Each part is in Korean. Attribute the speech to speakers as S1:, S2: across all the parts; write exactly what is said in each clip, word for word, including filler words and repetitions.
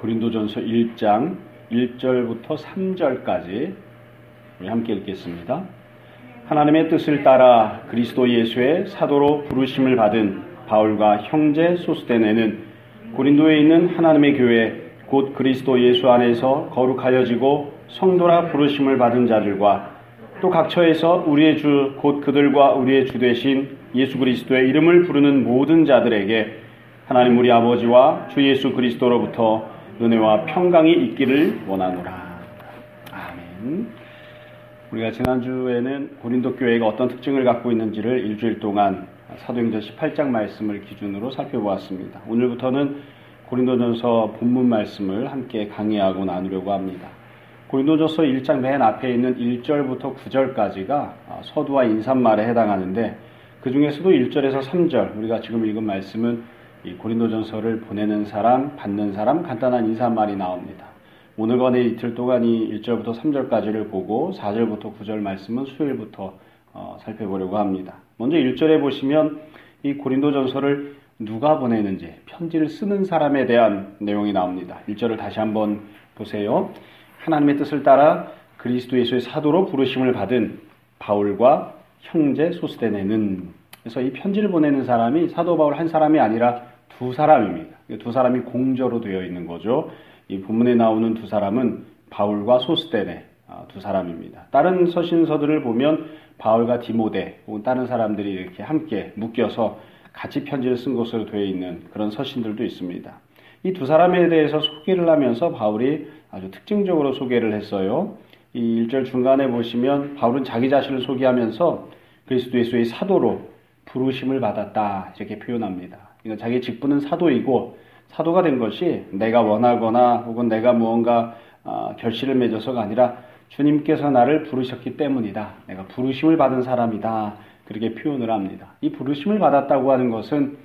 S1: 고린도전서 일 장 일 절부터 삼 절까지 우리 함께 읽겠습니다. 하나님의 뜻을 따라 그리스도 예수의 사도로 부르심을 받은 바울과 형제 소스데네는 고린도에 있는 하나님의 교회 곧 그리스도 예수 안에서 거룩하여지고 성도라 부르심을 받은 자들과 또 각처에서 우리의 주 곧 그들과 우리의 주 되신 예수 그리스도의 이름을 부르는 모든 자들에게 하나님 우리 아버지와 주 예수 그리스도로부터 은혜와 평강이 있기를 원하노라. 아멘. 우리가 지난주에는 고린도 교회가 어떤 특징을 갖고 있는지를 일주일 동안 사도행전 십팔 장 말씀을 기준으로 살펴보았습니다. 오늘부터는 고린도전서 본문 말씀을 함께 강의하고 나누려고 합니다. 고린도전서 일 장 맨 앞에 있는 일 절부터 구 절까지가 서두와 인사말에 해당하는데 그 중에서도 일 절에서 삼 절 우리가 지금 읽은 말씀은 이 고린도전서를 보내는 사람, 받는 사람 간단한 인사말이 나옵니다. 오늘과 내일 이틀 동안 이 일 절부터 삼 절까지를 보고 사 절부터 구 절 말씀은 수요일부터 어, 살펴보려고 합니다. 먼저 일 절에 보시면 이 고린도전서를 누가 보내는지 편지를 쓰는 사람에 대한 내용이 나옵니다. 일 절을 다시 한번 보세요. 하나님의 뜻을 따라 그리스도 예수의 사도로 부르심을 받은 바울과 형제 소스데네는, 그래서 이 편지를 보내는 사람이 사도 바울 한 사람이 아니라 두 사람입니다. 두 사람이 공저로 되어 있는 거죠. 이 본문에 나오는 두 사람은 바울과 소스데네 두 사람입니다. 다른 서신서들을 보면 바울과 디모데 혹은 다른 사람들이 이렇게 함께 묶여서 같이 편지를 쓴 것으로 되어 있는 그런 서신들도 있습니다. 이 두 사람에 대해서 소개를 하면서 바울이 아주 특징적으로 소개를 했어요. 이 일 절 중간에 보시면 바울은 자기 자신을 소개하면서 그리스도 예수의 사도로 부르심을 받았다 이렇게 표현합니다. 그러니까 자기 직분은 사도이고 사도가 된 것이 내가 원하거나 혹은 내가 무언가 어, 결실을 맺어서가 아니라 주님께서 나를 부르셨기 때문이다. 내가 부르심을 받은 사람이다. 그렇게 표현을 합니다. 이 부르심을 받았다고 하는 것은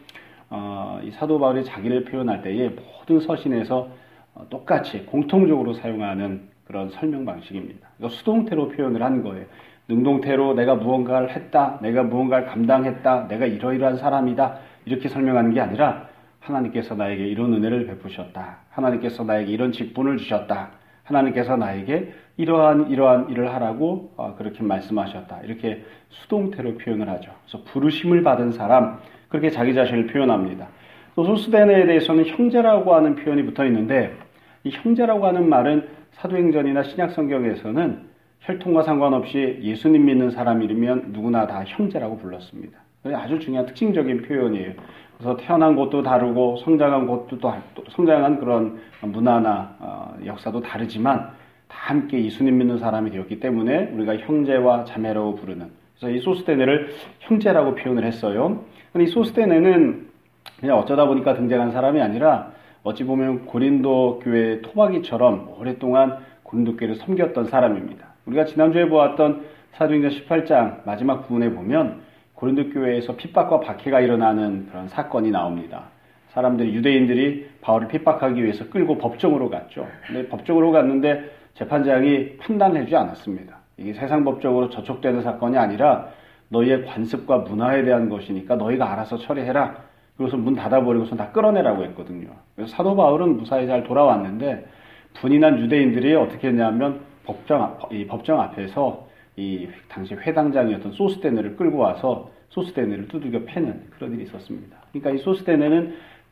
S1: 어, 이 사도 바울이 자기를 표현할 때에 모든 서신에서 어, 똑같이 공통적으로 사용하는 그런 설명 방식입니다. 이거 수동태로 표현을 한 거예요. 능동태로 내가 무언가를 했다, 내가 무언가를 감당했다, 내가 이러이러한 사람이다 이렇게 설명하는 게 아니라 하나님께서 나에게 이런 은혜를 베푸셨다, 하나님께서 나에게 이런 직분을 주셨다, 하나님께서 나에게 이러한 이러한 일을 하라고 그렇게 말씀하셨다 이렇게 수동태로 표현을 하죠. 그래서 부르심을 받은 사람 그렇게 자기 자신을 표현합니다. 또 소스데네에 대해서는 형제라고 하는 표현이 붙어 있는데 이 형제라고 하는 말은 사도행전이나 신약성경에서는 혈통과 상관없이 예수님 믿는 사람이면 누구나 다 형제라고 불렀습니다. 아주 중요한 특징적인 표현이에요. 그래서 태어난 곳도 다르고 성장한 곳도 또 성장한 그런 문화나 어, 역사도 다르지만 다 함께 예수님 믿는 사람이 되었기 때문에 우리가 형제와 자매라고 부르는, 그래서 이 소스데네를 형제라고 표현을 했어요. 근데 이 소스데네는 그냥 어쩌다 보니까 등장한 사람이 아니라 어찌 보면 고린도 교회 토박이처럼 오랫동안 고린도 교회를 섬겼던 사람입니다. 우리가 지난주에 보았던 사도행전 십팔 장 마지막 부분에 보면 고린도 교회에서 핍박과 박해가 일어나는 그런 사건이 나옵니다. 사람들이, 유대인들이 바울을 핍박하기 위해서 끌고 법정으로 갔죠. 근데 법정으로 갔는데 재판장이 판단을 해주지 않았습니다. 이게 세상 법적으로 저촉되는 사건이 아니라 너희의 관습과 문화에 대한 것이니까 너희가 알아서 처리해라. 그래서 문 닫아버리고서 다 끌어내라고 했거든요. 그래서 사도 바울은 무사히 잘 돌아왔는데 분이 난 유대인들이 어떻게 했냐면 법정, 이 법정 앞에서 이 당시 회당장이었던 소스데네를 끌고 와서 소스데네를 두들겨 패는 그런 일이 있었습니다. 그러니까 이 소스데네는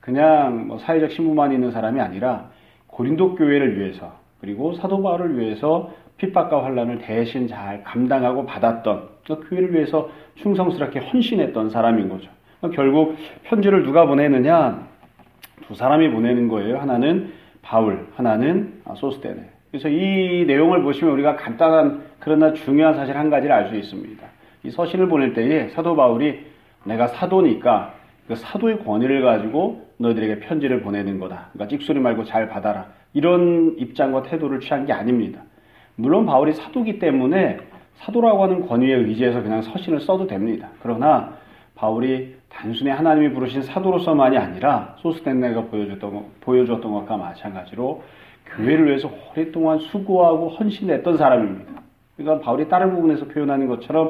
S1: 그냥 뭐 사회적 신분만 있는 사람이 아니라 고린도 교회를 위해서 그리고 사도 바울을 위해서 핍박과 환난을 대신 잘 감당하고 받았던, 그러니까 교회를 위해서 충성스럽게 헌신했던 사람인 거죠. 그러니까 결국 편지를 누가 보내느냐? 두 사람이 보내는 거예요. 하나는 바울, 하나는 소스데네. 그래서 이 내용을 보시면 우리가 간단한 그러나 중요한 사실 한 가지를 알 수 있습니다. 이 서신을 보낼 때에 사도 바울이 내가 사도니까 그 사도의 권위를 가지고 너희들에게 편지를 보내는 거다. 그러니까 찍소리 말고 잘 받아라. 이런 입장과 태도를 취한 게 아닙니다. 물론 바울이 사도기 때문에 사도라고 하는 권위에 의지해서 그냥 서신을 써도 됩니다. 그러나 바울이 단순히 하나님이 부르신 사도로서만이 아니라 소스데네가 보여줬던, 보여줬던 것과 마찬가지로 교회를 위해서 오랫동안 수고하고 헌신했던 사람입니다. 그러니까 바울이 다른 부분에서 표현하는 것처럼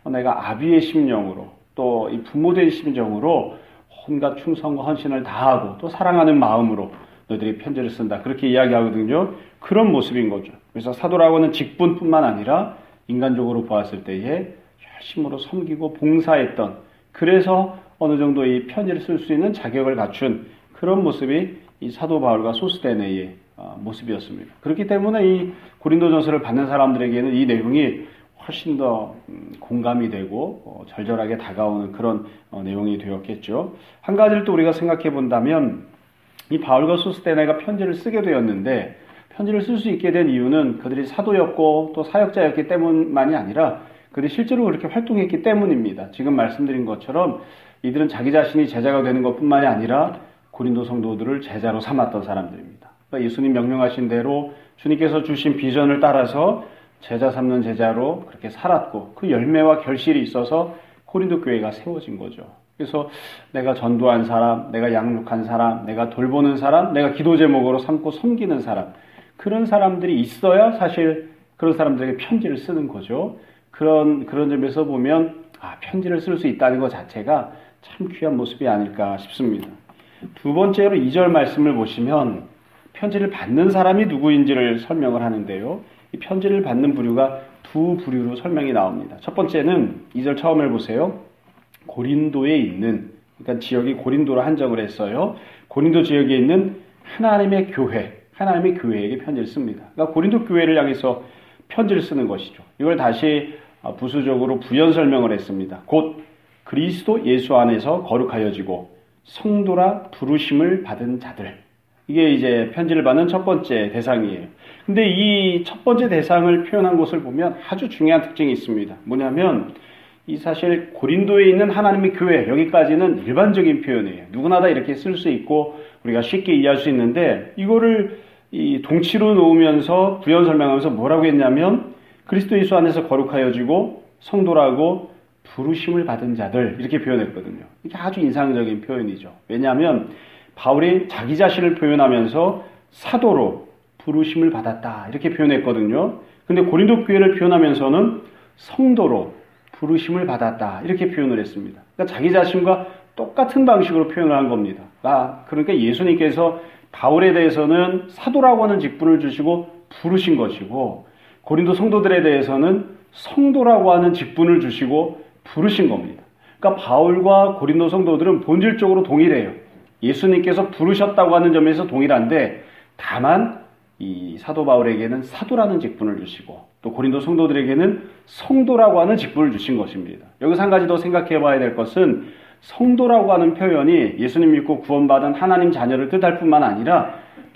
S1: 내가 아비의 심령으로 또 이 부모된 심정으로 온갖 충성과 헌신을 다하고 또 사랑하는 마음으로 너희들이 편지를 쓴다. 그렇게 이야기하거든요. 그런 모습인 거죠. 그래서 사도라고 하는 직분뿐만 아니라 인간적으로 보았을 때에 열심으로 섬기고 봉사했던, 그래서 어느 정도 이 편지를 쓸 수 있는 자격을 갖춘 그런 모습이 이 사도 바울과 소스데네의 모습이었습니다. 그렇기 때문에 이 고린도전서를 받는 사람들에게는 이 내용이 훨씬 더 공감이 되고 절절하게 다가오는 그런 내용이 되었겠죠. 한 가지를 또 우리가 생각해 본다면, 이 바울과 소스데네가 편지를 쓰게 되었는데, 편지를 쓸 수 있게 된 이유는 그들이 사도였고 또 사역자였기 때문만이 아니라 그들이 실제로 그렇게 활동했기 때문입니다. 지금 말씀드린 것처럼 이들은 자기 자신이 제자가 되는 것뿐만이 아니라 고린도 성도들을 제자로 삼았던 사람들입니다. 그러니까 예수님 명령하신 대로 주님께서 주신 비전을 따라서 제자 삼는 제자로 그렇게 살았고, 그 열매와 결실이 있어서 고린도 교회가 세워진 거죠. 그래서 내가 전도한 사람, 내가 양육한 사람, 내가 돌보는 사람, 내가 기도 제목으로 삼고 섬기는 사람, 그런 사람들이 있어야 사실 그런 사람들에게 편지를 쓰는 거죠. 그런 그런 점에서 보면 아, 편지를 쓸 수 있다는 것 자체가 참 귀한 모습이 아닐까 싶습니다. 두 번째로 이 절 말씀을 보시면 편지를 받는 사람이 누구인지를 설명을 하는데요. 이 편지를 받는 부류가 두 부류로 설명이 나옵니다. 첫 번째는 이 절 처음을 보세요. 고린도에 있는, 그러니까 지역이 고린도로 한정을 했어요. 고린도 지역에 있는 하나님의 교회, 하나님의 교회에게 편지를 씁니다. 그러니까 고린도 교회를 향해서 편지를 쓰는 것이죠. 이걸 다시 부수적으로 부연 설명을 했습니다. 곧 그리스도 예수 안에서 거룩하여지고 성도라 부르심을 받은 자들. 이게 이제 편지를 받는 첫 번째 대상이에요. 근데 이 첫 번째 대상을 표현한 것을 보면 아주 중요한 특징이 있습니다. 뭐냐면 이 사실 고린도에 있는 하나님의 교회, 여기까지는 일반적인 표현이에요. 누구나 다 이렇게 쓸 수 있고 우리가 쉽게 이해할 수 있는데, 이거를 이 동치로 놓으면서 부연 설명하면서 뭐라고 했냐면 그리스도 예수 안에서 거룩하여지고 성도라고 부르심을 받은 자들, 이렇게 표현했거든요. 이게 아주 인상적인 표현이죠. 왜냐하면 바울이 자기 자신을 표현하면서 사도로 부르심을 받았다, 이렇게 표현했거든요. 근데 고린도 교회를 표현하면서는 성도로 부르심을 받았다, 이렇게 표현을 했습니다. 그러니까 자기 자신과 똑같은 방식으로 표현을 한 겁니다. 아, 그러니까 예수님께서 바울에 대해서는 사도라고 하는 직분을 주시고 부르신 것이고, 고린도 성도들에 대해서는 성도라고 하는 직분을 주시고 부르신 겁니다. 그러니까 바울과 고린도 성도들은 본질적으로 동일해요. 예수님께서 부르셨다고 하는 점에서 동일한데, 다만 이 사도 바울에게는 사도라는 직분을 주시고 또 고린도 성도들에게는 성도라고 하는 직분을 주신 것입니다. 여기서 한 가지 더 생각해 봐야 될 것은, 성도라고 하는 표현이 예수님 믿고 구원받은 하나님 자녀를 뜻할 뿐만 아니라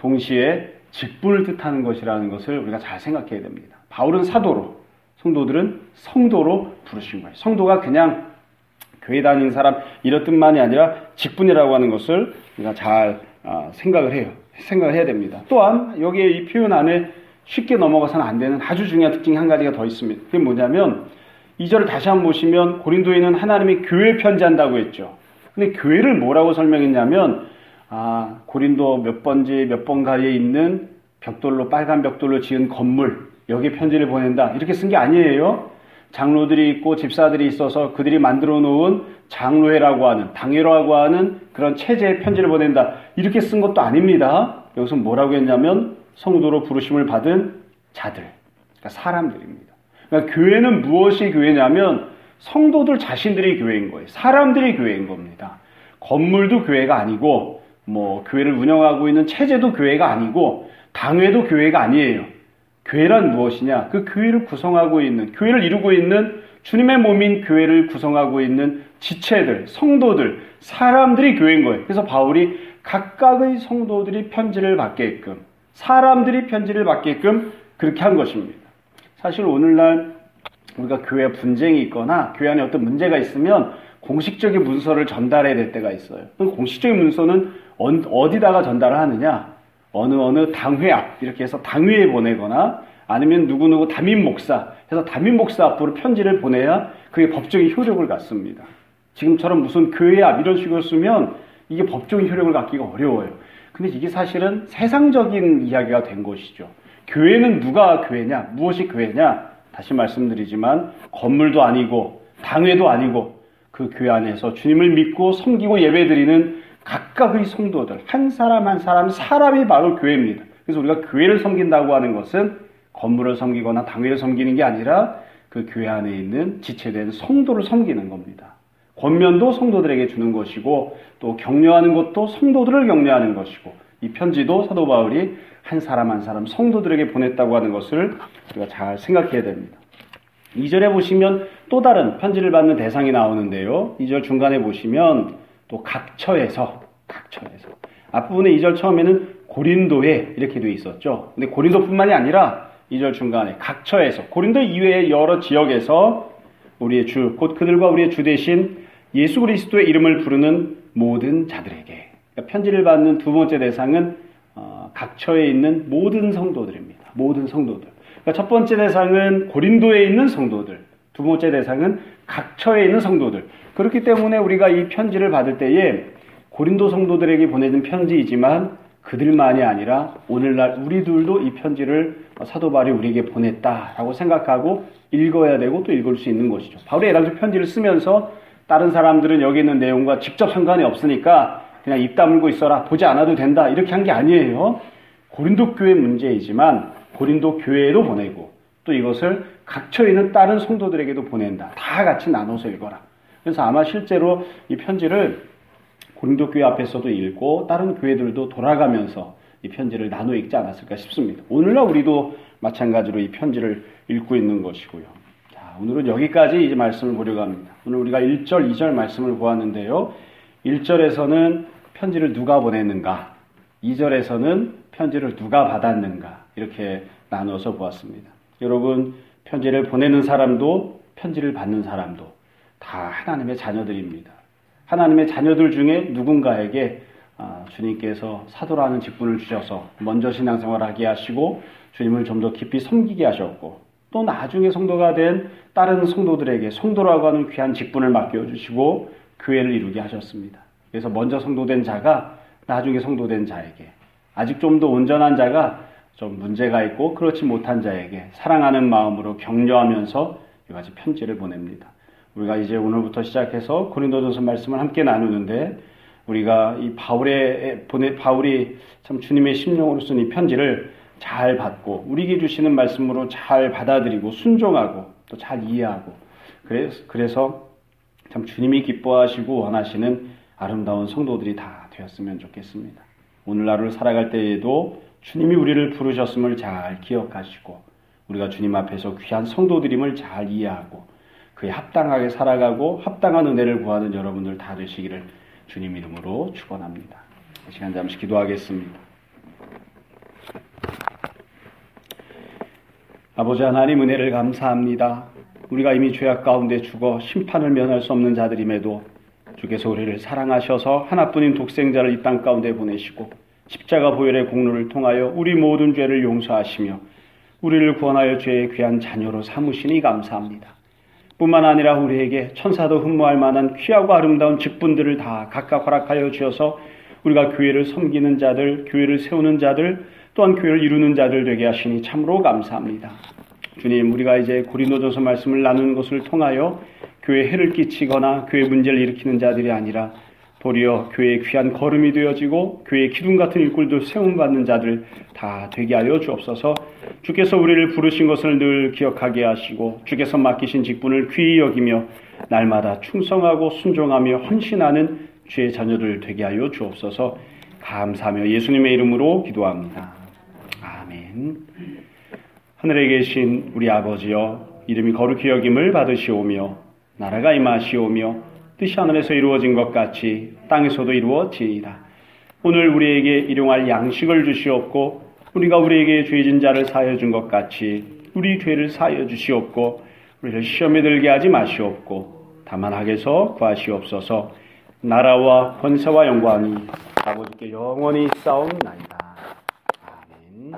S1: 동시에 직분을 뜻하는 것이라는 것을 우리가 잘 생각해야 됩니다. 바울은 사도로, 성도들은 성도로 부르신 거예요. 성도가 그냥 교회 다니는 사람 이런 뜻만이 아니라 직분이라고 하는 것을 우리가 잘 생각을 해요. 생각을 해야 됩니다. 또한 여기에 이 표현 안에 쉽게 넘어가서는 안 되는 아주 중요한 특징이 한 가지가 더 있습니다. 그게 뭐냐면 이 절을 다시 한번 보시면 고린도에 있는 하나님의 교회 편지한다고 했죠. 근데 교회를 뭐라고 설명했냐면, 아, 고린도 몇 번지 몇 번가에 있는 벽돌로, 빨간 벽돌로 지은 건물, 여기에 편지를 보낸다, 이렇게 쓴 게 아니에요. 장로들이 있고 집사들이 있어서 그들이 만들어 놓은 장로회라고 하는, 당회라고 하는 그런 체제에 편지를 보낸다, 이렇게 쓴 것도 아닙니다. 여기서 뭐라고 했냐면 성도로 부르심을 받은 자들, 그러니까 사람들입니다. 그러니까 교회는 무엇이 교회냐면 성도들 자신들이 교회인 거예요. 사람들이 교회인 겁니다. 건물도 교회가 아니고, 뭐 교회를 운영하고 있는 체제도 교회가 아니고, 당회도 교회가 아니에요. 교회란 무엇이냐? 그 교회를 구성하고 있는, 교회를 이루고 있는 주님의 몸인 교회를 구성하고 있는 지체들, 성도들, 사람들이 교회인 거예요. 그래서 바울이 각각의 성도들이 편지를 받게끔, 사람들이 편지를 받게끔 그렇게 한 것입니다. 사실 오늘날 우리가 교회 분쟁이 있거나 교회 안에 어떤 문제가 있으면 공식적인 문서를 전달해야 될 때가 있어요. 공식적인 문서는 어디다가 전달을 하느냐? 어느 어느 당회 앞, 이렇게 해서 당회에 보내거나 아니면 누구누구 담임 목사 해서 담임 목사 앞으로 편지를 보내야 그게 법적인 효력을 갖습니다. 지금처럼 무슨 교회 앞 이런 식으로 쓰면 이게 법적인 효력을 갖기가 어려워요. 근데 이게 사실은 세상적인 이야기가 된 것이죠. 교회는 누가 교회냐? 무엇이 교회냐? 다시 말씀드리지만 건물도 아니고 당회도 아니고 그 교회 안에서 주님을 믿고 섬기고 예배드리는 각각의 성도들, 한 사람 한 사람, 사람이 바로 교회입니다. 그래서 우리가 교회를 섬긴다고 하는 것은 건물을 섬기거나 당회를 섬기는 게 아니라 그 교회 안에 있는 지체된 성도를 섬기는 겁니다. 권면도 성도들에게 주는 것이고 또 격려하는 것도 성도들을 격려하는 것이고 이 편지도 사도 바울이 한 사람 한 사람 성도들에게 보냈다고 하는 것을 우리가 잘 생각해야 됩니다. 이 절에 보시면 또 다른 편지를 받는 대상이 나오는데요. 이 절 중간에 보시면 또 각처에서 각처에서 앞부분에 이 절 처음에는 고린도에 이렇게 되어 있었죠. 근데 고린도뿐만이 아니라 이 절 중간에 각처에서 고린도 이외의 여러 지역에서 우리의 주, 곧 그들과 우리의 주 대신 예수 그리스도의 이름을 부르는 모든 자들에게. 그러니까 편지를 받는 두 번째 대상은 어, 각처에 있는 모든 성도들입니다. 모든 성도들. 그러니까 첫 번째 대상은 고린도에 있는 성도들, 두 번째 대상은 각처에 있는 성도들. 그렇기 때문에 우리가 이 편지를 받을 때에 고린도 성도들에게 보내는 편지이지만 그들만이 아니라 오늘날 우리들도 이 편지를 사도 바울이 우리에게 보냈다라고 생각하고 읽어야 되고 또 읽을 수 있는 것이죠. 바울이 에라도 편지를 쓰면서 다른 사람들은 여기 있는 내용과 직접 상관이 없으니까 그냥 입 다물고 있어라, 보지 않아도 된다 이렇게 한 게 아니에요. 고린도 교회 문제이지만 고린도 교회에도 보내고 또 이것을 각처에 있는 다른 성도들에게도 보낸다. 다 같이 나눠서 읽어라. 그래서 아마 실제로 이 편지를 고린도 교회 앞에서도 읽고 다른 교회들도 돌아가면서 이 편지를 나눠 읽지 않았을까 싶습니다. 오늘날 우리도 마찬가지로 이 편지를 읽고 있는 것이고요. 자, 오늘은 여기까지 이제 말씀을 보려고 합니다. 오늘 우리가 일 절, 이 절 말씀을 보았는데요. 일 절에서는 편지를 누가 보냈는가, 이 절에서는 편지를 누가 받았는가 이렇게 나눠서 보았습니다. 여러분, 편지를 보내는 사람도 편지를 받는 사람도 다 하나님의 자녀들입니다. 하나님의 자녀들 중에 누군가에게 주님께서 사도라는 직분을 주셔서 먼저 신앙생활을 하게 하시고 주님을 좀 더 깊이 섬기게 하셨고 또 나중에 성도가 된 다른 성도들에게 성도라고 하는 귀한 직분을 맡겨주시고 교회를 이루게 하셨습니다. 그래서 먼저 성도된 자가 나중에 성도된 자에게, 아직 좀 더 온전한 자가 좀 문제가 있고 그렇지 못한 자에게 사랑하는 마음으로 격려하면서 이같이 편지를 보냅니다. 우리가 이제 오늘부터 시작해서 고린도전서 말씀을 함께 나누는데 우리가 이 바울의 보내 바울이 참 주님의 심령으로 쓴 이 편지를 잘 받고 우리에게 주시는 말씀으로 잘 받아들이고 순종하고 또 잘 이해하고 그래서 그래서 참 주님이 기뻐하시고 원하시는 아름다운 성도들이 다 되었으면 좋겠습니다. 오늘날을 살아갈 때에도 주님이 우리를 부르셨음을 잘 기억하시고 우리가 주님 앞에서 귀한 성도들임을 잘 이해하고 그에 합당하게 살아가고 합당한 은혜를 구하는 여러분들 다 되시기를 주님 이름으로 축원합니다. 이 시간 잠시 기도하겠습니다. 아버지 하나님, 은혜를 감사합니다. 우리가 이미 죄악 가운데 죽어 심판을 면할 수 없는 자들임에도 주께서 우리를 사랑하셔서 하나뿐인 독생자를 이 땅 가운데 보내시고 십자가 보혈의 공로를 통하여 우리 모든 죄를 용서하시며 우리를 구원하여 죄의 귀한 자녀로 삼으시니 감사합니다. 뿐만 아니라 우리에게 천사도 흠모할 만한 귀하고 아름다운 직분들을 다 각각 허락하여 주셔서 우리가 교회를 섬기는 자들, 교회를 세우는 자들, 또한 교회를 이루는 자들 되게 하시니 참으로 감사합니다. 주님, 우리가 이제 고린도전서 말씀을 나누는 것을 통하여 교회에 해를 끼치거나 교회 문제를 일으키는 자들이 아니라 도리어 교회의 귀한 걸음이 되어지고 교회의 기둥 같은 일꾼들 세움받는 자들 다 되게 하여 주옵소서. 주께서 우리를 부르신 것을 늘 기억하게 하시고 주께서 맡기신 직분을 귀히 여기며 날마다 충성하고 순종하며 헌신하는 주의 자녀들 되게 하여 주옵소서. 감사하며 예수님의 이름으로 기도합니다. 아멘. 하늘에 계신 우리 아버지여, 이름이 거룩히 여김을 받으시오며 나라가 임하시오며 뜻이 하늘에서 이루어진 것 같이 땅에서도 이루어지이다. 오늘 우리에게 일용할 양식을 주시옵고 우리가 우리에게 죄진 자를 사하여 준 것 같이 우리 죄를 사하여 주시옵고 우리를 시험에 들게 하지 마시옵고 다만 악에서 구하시옵소서. 나라와 권세와 영광이 아버지께 영원히 싸움나이다.